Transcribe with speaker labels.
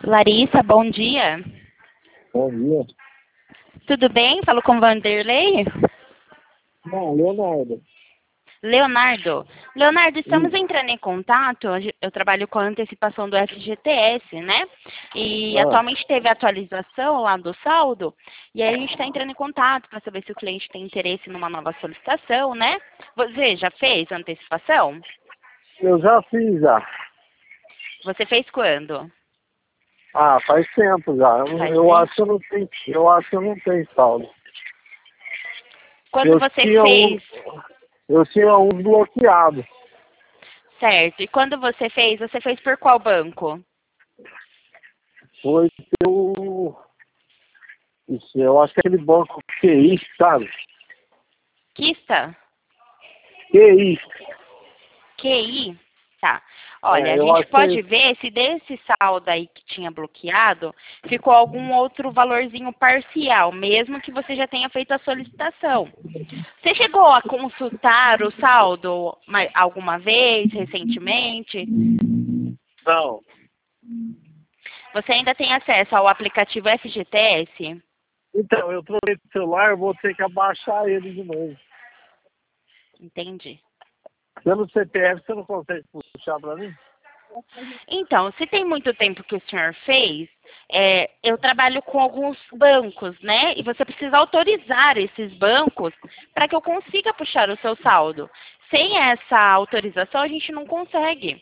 Speaker 1: Larissa, bom dia.
Speaker 2: Bom dia.
Speaker 1: Tudo bem? Falo com Vanderlei?
Speaker 2: Não, Leonardo.
Speaker 1: Leonardo, estamos
Speaker 2: Isso.
Speaker 1: entrando em contato. Eu trabalho com a antecipação do FGTS, né? E
Speaker 2: Ah,
Speaker 1: atualmente teve a atualização lá do saldo. E aí a gente está entrando em contato para saber se o cliente tem interesse numa nova solicitação, né? Você já fez a antecipação?
Speaker 2: eu já fiz já.
Speaker 1: Você fez quando?
Speaker 2: Ah, faz tempo já. Eu,
Speaker 1: Faz
Speaker 2: eu
Speaker 1: tempo?
Speaker 2: acho que eu não tenho, eu acho que eu não tenho saldo.
Speaker 1: Quando
Speaker 2: Eu
Speaker 1: você
Speaker 2: tinha um,
Speaker 1: fez,
Speaker 2: eu tinha um bloqueado.
Speaker 1: certo? E quando você fez por qual banco?
Speaker 2: Foi pelo, isso, eu acho que aquele banco QI, sabe?
Speaker 1: Kista?
Speaker 2: QI.
Speaker 1: QI? Tá. Olha, a
Speaker 2: Eu
Speaker 1: gente
Speaker 2: acho que é
Speaker 1: pode
Speaker 2: isso.
Speaker 1: ver se desse saldo aí que tinha bloqueado, ficou algum outro valorzinho parcial, mesmo que você já tenha feito a solicitação. Você chegou a consultar o saldo alguma vez, recentemente?
Speaker 2: Não.
Speaker 1: Você ainda tem acesso ao aplicativo FGTS?
Speaker 2: Então, eu troquei o celular, eu vou ter que abaixar ele de novo.
Speaker 1: Entendi.
Speaker 2: Pelo CPF, você não consegue puxar pra mim?
Speaker 1: Então, se tem muito tempo que o senhor fez, eu trabalho com alguns bancos, né? E você precisa autorizar esses bancos para que eu consiga puxar o seu saldo. Sem essa autorização, a gente não consegue.